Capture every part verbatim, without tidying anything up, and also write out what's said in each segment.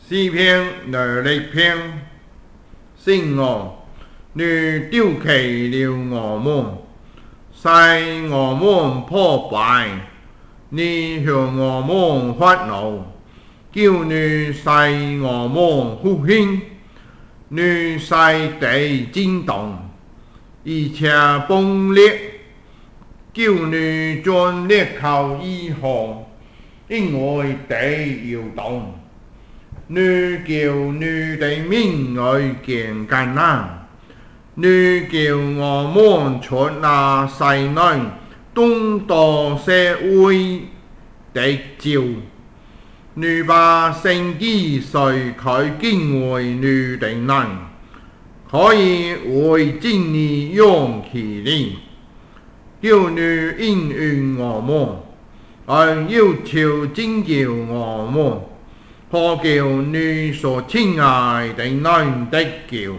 诗篇二六篇，聖樂，你丟棄了我們，使我們破敗，你向我們發怒，叫你使我們復興，你使地震動，而且崩裂，叫你鑽裂口以後，因為地搖動。你叫你的名來見艱難，你叫我們出那西內，東到西位的照。你把聖潔誰開敬畏你的人，可以為真理用其力，叫你應允我們，而要求拯救我們。可叫你所親愛的人得救。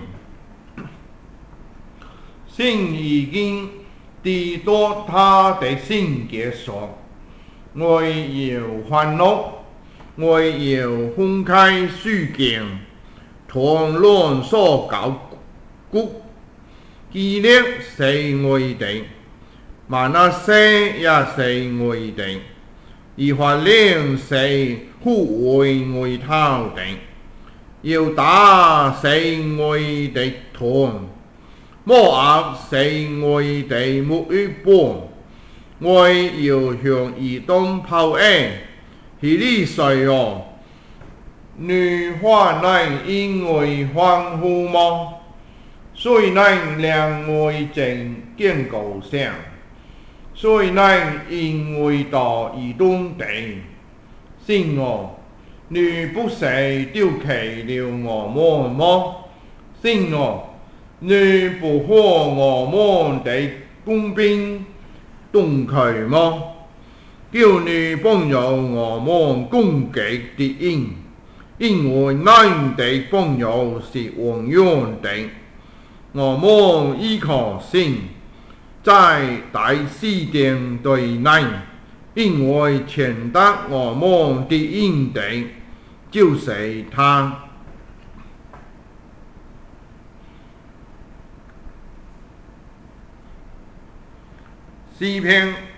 神已經知道他的聖潔所，我要歡樂，我要慷慨抒情，同論所高谷，基列是我的，瑪拿西也是我的，以法蓮是護衛我頭的，猶大是我的盾，摩押是我的牧棒，我要向以東報恩。希利誰哦，你還能因為歡呼嗎？誰能令我真見高興？誰能因為到以東地？神哦，你不是丟棄了我們嗎？神哦，你不和我們的公平同去嗎？叫你幫助我們攻擊敵人，因為你的幫助是永遠的。我們依靠神，在大事上對你。因為踐踏我們敵人的，就是他。詩篇